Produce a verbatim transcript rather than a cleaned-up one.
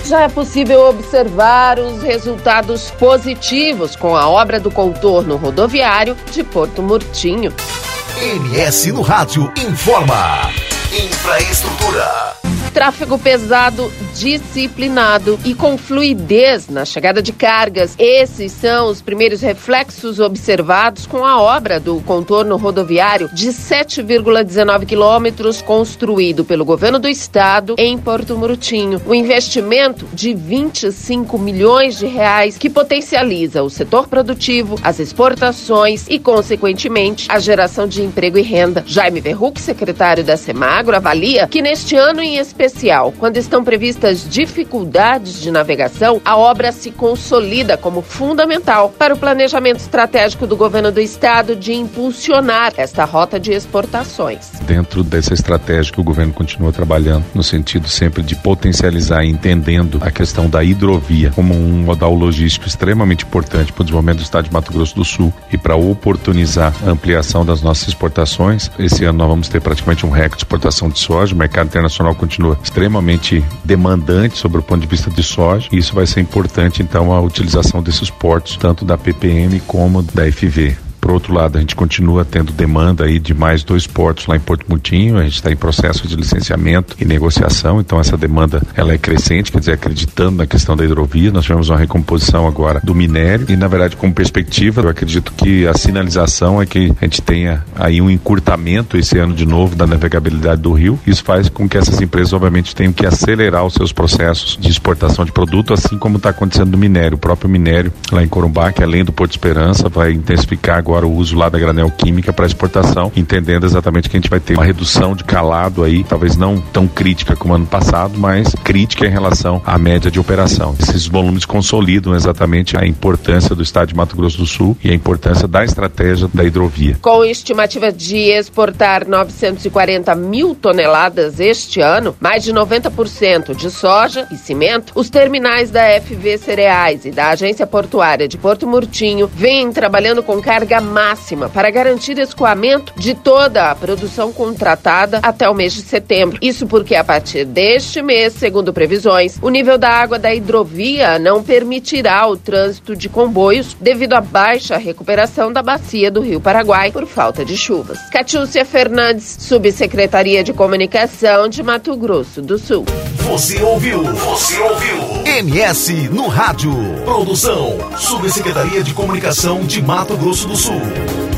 já é possível observar os resultados positivos com a obra do contorno rodoviário de Porto Murtinho. M S no Rádio informa. Infraestrutura. Tráfego pesado disciplinado e com fluidez na chegada de cargas. Esses são os primeiros reflexos observados com a obra do contorno rodoviário de sete vírgula dezenove quilômetros construído pelo governo do estado em Porto Murtinho. O investimento de vinte e cinco milhões de reais que potencializa o setor produtivo, as exportações e, consequentemente, a geração de emprego e renda. Jaime Verruc, secretário da Semagro, avalia que neste ano em especial, quando estão previstas dificuldades de navegação, a obra se consolida como fundamental para o planejamento estratégico do governo do estado de impulsionar esta rota de exportações. Dentro dessa estratégia que o governo continua trabalhando, no sentido sempre de potencializar, entendendo a questão da hidrovia como um modal logístico extremamente importante para o desenvolvimento do estado de Mato Grosso do Sul e para oportunizar a ampliação das nossas exportações. Esse ano nós vamos ter praticamente um recorde de exportação de soja, o mercado internacional continua extremamente demandante sobre o ponto de vista de soja, e isso vai ser importante então a utilização desses portos, tanto da P P M como da F V. Por outro lado, a gente continua tendo demanda aí de mais dois portos lá em Porto Murtinho. A gente está em processo de licenciamento e negociação, então essa demanda ela é crescente, quer dizer, acreditando na questão da hidrovia. Nós tivemos uma recomposição agora do minério e, na verdade, como perspectiva, eu acredito que a sinalização é que a gente tenha aí um encurtamento esse ano de novo da navegabilidade do rio. Isso faz com que essas empresas, obviamente, tenham que acelerar os seus processos de exportação de produto, assim como está acontecendo no minério. O próprio minério lá em Corumbá, que além do Porto Esperança, vai intensificar agora agora o uso lá da granel química para exportação, entendendo exatamente que a gente vai ter uma redução de calado aí, talvez não tão crítica como ano passado, mas crítica em relação à média de operação. Esses volumes consolidam exatamente a importância do estado de Mato Grosso do Sul e a importância da estratégia da hidrovia. Com estimativa de exportar novecentos e quarenta mil toneladas este ano, mais de noventa por cento de soja e cimento, os terminais da F V Cereais e da Agência Portuária de Porto Murtinho vêm trabalhando com carga máxima para garantir escoamento de toda a produção contratada até o mês de setembro. Isso porque a partir deste mês, segundo previsões, o nível da água da hidrovia não permitirá o trânsito de comboios devido à baixa recuperação da bacia do Rio Paraguai por falta de chuvas. Catiúcia Fernandes, Subsecretaria de Comunicação de Mato Grosso do Sul. Você ouviu? Você ouviu? M S no Rádio. Produção, Subsecretaria de Comunicação de Mato Grosso do Sul.